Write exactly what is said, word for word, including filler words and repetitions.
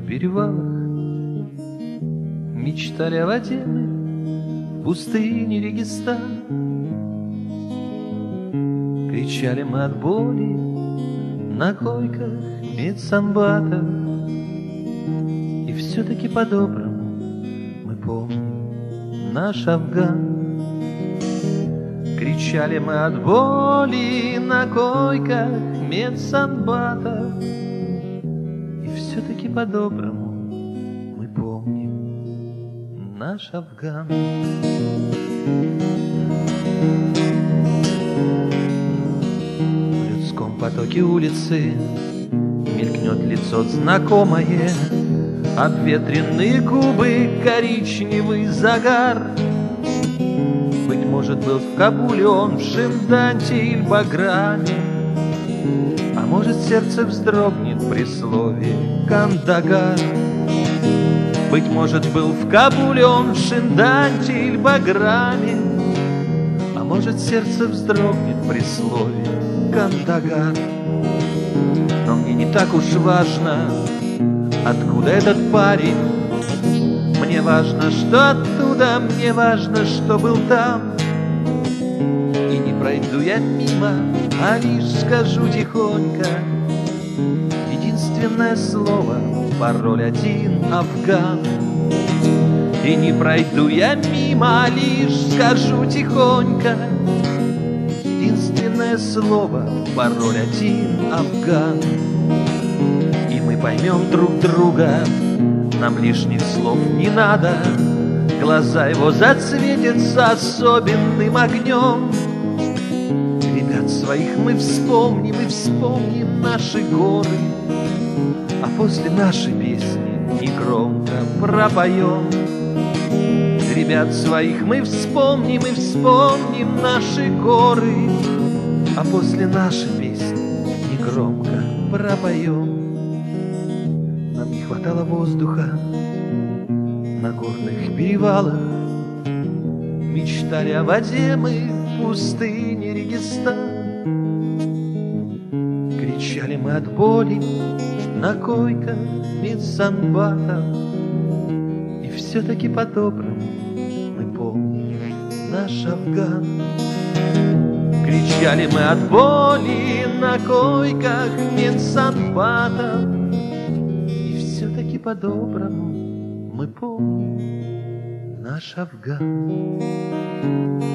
перевалах. Мечтали о воде мы в пустыне Регистан. Кричали мы от боли на койках медсанбата. И все-таки по-доброму мы помним наш Афган. Кричали мы от боли на койках медсанбата. И все-таки по-доброму мы помним наш Афган. В людском потоке улицы мелькнет лицо знакомое, обветренные губы, коричневый загар. Быть может, был в Кабуле он в Шимданте или Баграме, а может, сердце вздрогнет при слове Кандагар. Быть может, был в Кабуле он в Шимданте или Баграме, а может, сердце вздрогнет при слове Кандагар. Но мне не так уж важно, откуда этот парень. Мне важно, что оттуда, мне важно, что был там. И не пройду я мимо, а лишь скажу тихонько единственное слово, пароль один — Афган. И не пройду я мимо, а лишь скажу тихонько единственное слово, пароль один — Афган. И мы поймем друг друга, нам лишних слов не надо. Глаза его зацветятся особенным огнем. Ребят своих мы вспомним и вспомним наши горы, а после нашей песни негромко пропоем. Ребят своих мы вспомним и вспомним наши горы, а после нашей песни негромко пропоем. Нам не хватало воздуха на горных перевалах. Мечтали о воде мы в пустыне Регистан. Кричали мы от боли на койках медсанбата. И все-таки по-доброму мы помним наш Афган. Кричали мы от боли на койках медсанбата. Все-таки по-доброму мы помним наш Афган.